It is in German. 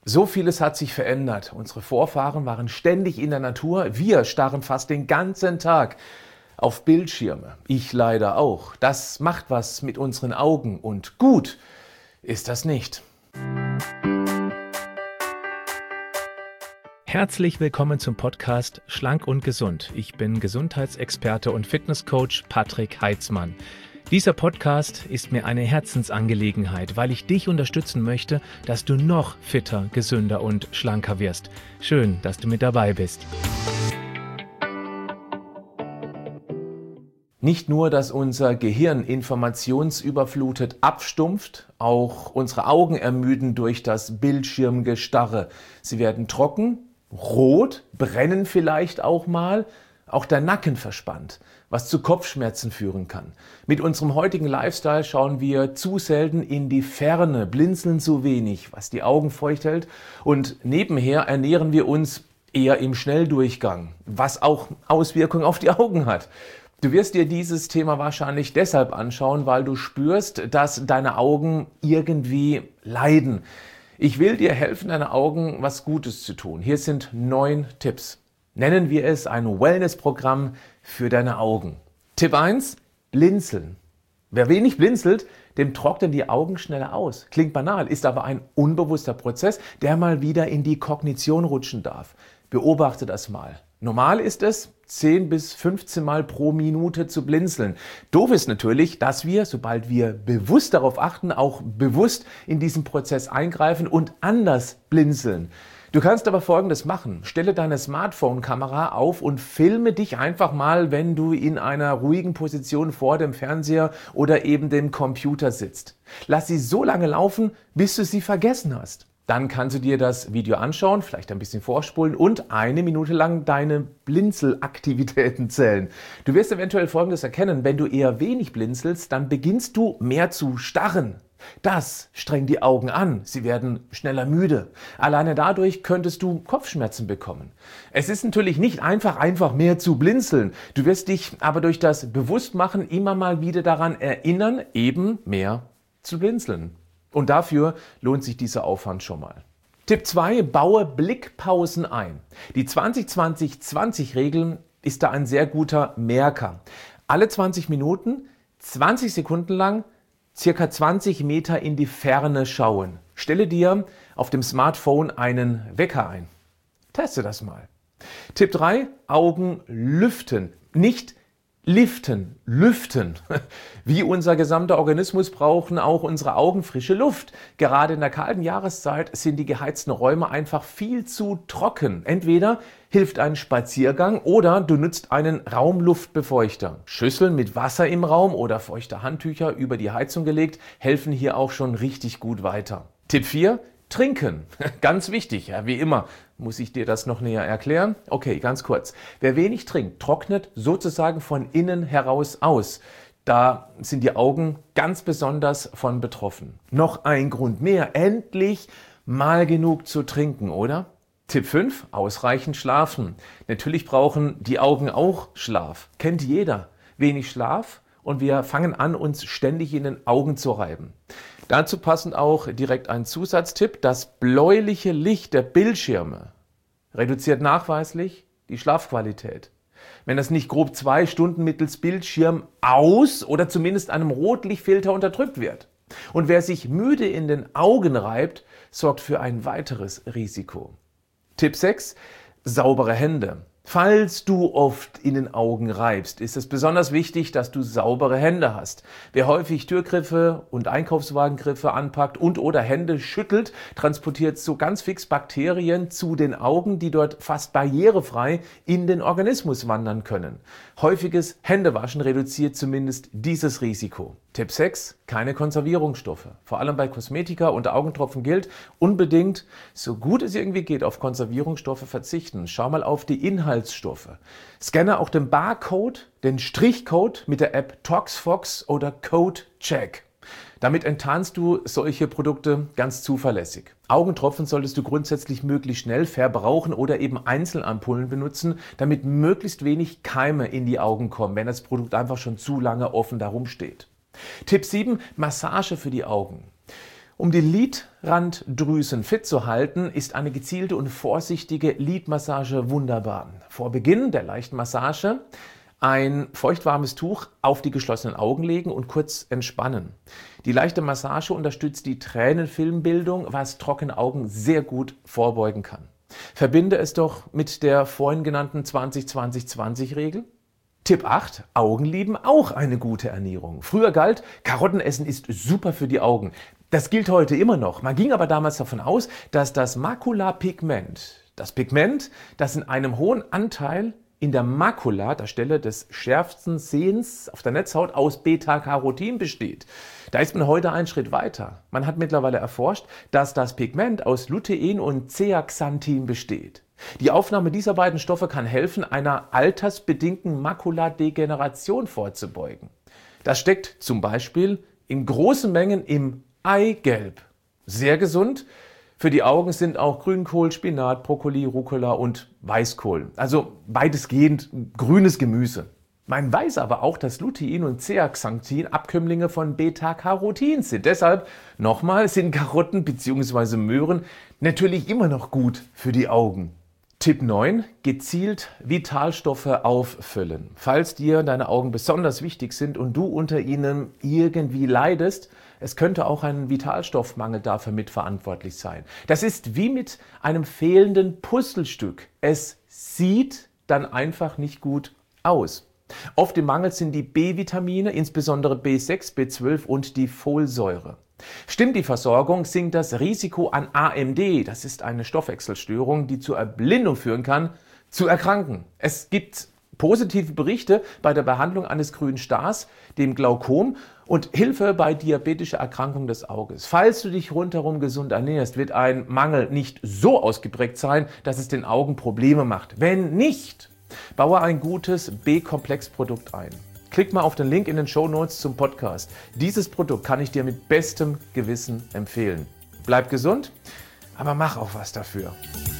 So vieles hat sich verändert. Unsere Vorfahren waren ständig in der Natur. Wir starren fast den ganzen Tag auf Bildschirme. Ich leider auch. Das macht was mit unseren Augen und gut ist das nicht. Herzlich willkommen zum Podcast Schlank und Gesund. Ich bin Gesundheitsexperte und Fitnesscoach Patrick Heitzmann. Dieser Podcast ist mir eine Herzensangelegenheit, weil ich dich unterstützen möchte, dass du noch fitter, gesünder und schlanker wirst. Schön, dass du mit dabei bist. Nicht nur, dass unser Gehirn informationsüberflutet abstumpft, auch unsere Augen ermüden durch das Bildschirmgestarre. Sie werden trocken, rot, brennen vielleicht auch mal, auch der Nacken verspannt, was zu Kopfschmerzen führen kann. Mit unserem heutigen Lifestyle schauen wir zu selten in die Ferne, blinzeln zu wenig, was die Augen feucht hält, und nebenher ernähren wir uns eher im Schnelldurchgang, was auch Auswirkungen auf die Augen hat. Du wirst dir dieses Thema wahrscheinlich deshalb anschauen, weil du spürst, dass deine Augen irgendwie leiden. Ich will dir helfen, deine Augen was Gutes zu tun. Hier sind 9 Tipps. Nennen wir es ein Wellness-Programm für deine Augen. Tipp 1, blinzeln. Wer wenig blinzelt, dem trocknen die Augen schneller aus. Klingt banal, ist aber ein unbewusster Prozess, der mal wieder in die Kognition rutschen darf. Beobachte das mal. Normal ist es, 10 bis 15 Mal pro Minute zu blinzeln. Doof ist natürlich, dass wir, sobald wir bewusst darauf achten, auch bewusst in diesen Prozess eingreifen und anders blinzeln. Du kannst aber Folgendes machen. Stelle deine Smartphone-Kamera auf und filme dich einfach mal, wenn du in einer ruhigen Position vor dem Fernseher oder eben dem Computer sitzt. Lass sie so lange laufen, bis du sie vergessen hast. Dann kannst du dir das Video anschauen, vielleicht ein bisschen vorspulen und 1 Minute lang deine Blinzelaktivitäten zählen. Du wirst eventuell Folgendes erkennen: Wenn du eher wenig blinzelst, dann beginnst du mehr zu starren. Das strengt die Augen an, sie werden schneller müde. Alleine dadurch könntest du Kopfschmerzen bekommen. Es ist natürlich nicht einfach mehr zu blinzeln. Du wirst dich aber durch das Bewusstmachen immer mal wieder daran erinnern, eben mehr zu blinzeln. Und dafür lohnt sich dieser Aufwand schon mal. Tipp 2, baue Blickpausen ein. Die 20-20-20-Regel ist da ein sehr guter Merker. Alle 20 Minuten, 20 Sekunden lang, circa 20 Meter in die Ferne schauen. Stelle dir auf dem Smartphone einen Wecker ein. Teste das mal. Tipp 3, Augen lüften. Nicht liften, lüften. Wie unser gesamter Organismus brauchen auch unsere Augen frische Luft. Gerade in der kalten Jahreszeit sind die geheizten Räume einfach viel zu trocken. Entweder hilft ein Spaziergang oder du nutzt einen Raumluftbefeuchter. Schüsseln mit Wasser im Raum oder feuchte Handtücher über die Heizung gelegt helfen hier auch schon richtig gut weiter. Tipp 4. Trinken. Ganz wichtig, ja, wie immer. Muss ich dir das noch näher erklären? Okay, ganz kurz. Wer wenig trinkt, trocknet sozusagen von innen heraus aus. Da sind die Augen ganz besonders von betroffen. Noch ein Grund mehr, endlich mal genug zu trinken, oder? Tipp 5, ausreichend schlafen. Natürlich brauchen die Augen auch Schlaf. Kennt jeder. Wenig Schlaf und wir fangen an, uns ständig in den Augen zu reiben. Dazu passend auch direkt ein Zusatztipp: Das bläuliche Licht der Bildschirme reduziert nachweislich die Schlafqualität. Wenn das nicht grob 2 Stunden mittels Bildschirm aus oder zumindest einem Rotlichtfilter unterdrückt wird. Und wer sich müde in den Augen reibt, sorgt für ein weiteres Risiko. Tipp 6, saubere Hände. Falls du oft in den Augen reibst, ist es besonders wichtig, dass du saubere Hände hast. Wer häufig Türgriffe und Einkaufswagengriffe anpackt und oder Hände schüttelt, transportiert so ganz fix Bakterien zu den Augen, die dort fast barrierefrei in den Organismus wandern können. Häufiges Händewaschen reduziert zumindest dieses Risiko. Tipp 6, keine Konservierungsstoffe. Vor allem bei Kosmetika und Augentropfen gilt, unbedingt, so gut es irgendwie geht, auf Konservierungsstoffe verzichten. Schau mal auf die Inhaltsstoffe. Scanne auch den Barcode, den Strichcode mit der App ToxFox oder CodeCheck. Damit enttarnst du solche Produkte ganz zuverlässig. Augentropfen solltest du grundsätzlich möglichst schnell verbrauchen oder eben Einzelampullen benutzen, damit möglichst wenig Keime in die Augen kommen, wenn das Produkt einfach schon zu lange offen darum steht. Tipp 7, Massage für die Augen. Um die Lidranddrüsen fit zu halten, ist eine gezielte und vorsichtige Lidmassage wunderbar. Vor Beginn der leichten Massage ein feuchtwarmes Tuch auf die geschlossenen Augen legen und kurz entspannen. Die leichte Massage unterstützt die Tränenfilmbildung, was trockene Augen sehr gut vorbeugen kann. Verbinde es doch mit der vorhin genannten 20-20-20-Regel. Tipp 8. Augen lieben auch eine gute Ernährung. Früher galt, Karottenessen ist super für die Augen. Das gilt heute immer noch. Man ging aber damals davon aus, dass das Makulapigment, das Pigment, das in einem hohen Anteil in der Makula, der Stelle des schärfsten Sehens auf der Netzhaut, aus Beta-Carotin besteht. Da ist man heute einen Schritt weiter. Man hat mittlerweile erforscht, dass das Pigment aus Lutein und Zeaxanthin besteht. Die Aufnahme dieser beiden Stoffe kann helfen, einer altersbedingten Makuladegeneration vorzubeugen. Das steckt zum Beispiel in großen Mengen im Eigelb. Sehr gesund. Für die Augen sind auch Grünkohl, Spinat, Brokkoli, Rucola und Weißkohl. Also weitestgehend grünes Gemüse. Man weiß aber auch, dass Lutein und Zeaxanthin Abkömmlinge von Beta-Carotin sind. Deshalb nochmal sind Karotten bzw. Möhren natürlich immer noch gut für die Augen. Tipp 9. Gezielt Vitalstoffe auffüllen. Falls dir deine Augen besonders wichtig sind und du unter ihnen irgendwie leidest, es könnte auch ein Vitalstoffmangel dafür mitverantwortlich sein. Das ist wie mit einem fehlenden Puzzlestück. Es sieht dann einfach nicht gut aus. Oft im Mangel sind die B-Vitamine, insbesondere B6, B12 und die Folsäure. Stimmt die Versorgung, sinkt das Risiko an AMD, das ist eine Stoffwechselstörung, die zur Erblindung führen kann, zu erkranken. Es gibt positive Berichte bei der Behandlung eines grünen Stars, dem Glaukom, und Hilfe bei diabetischer Erkrankung des Auges. Falls du dich rundherum gesund ernährst, wird ein Mangel nicht so ausgeprägt sein, dass es den Augen Probleme macht. Wenn nicht, baue ein gutes B-Komplex-Produkt ein. Klick mal auf den Link in den Shownotes zum Podcast. Dieses Produkt kann ich dir mit bestem Gewissen empfehlen. Bleib gesund, aber mach auch was dafür.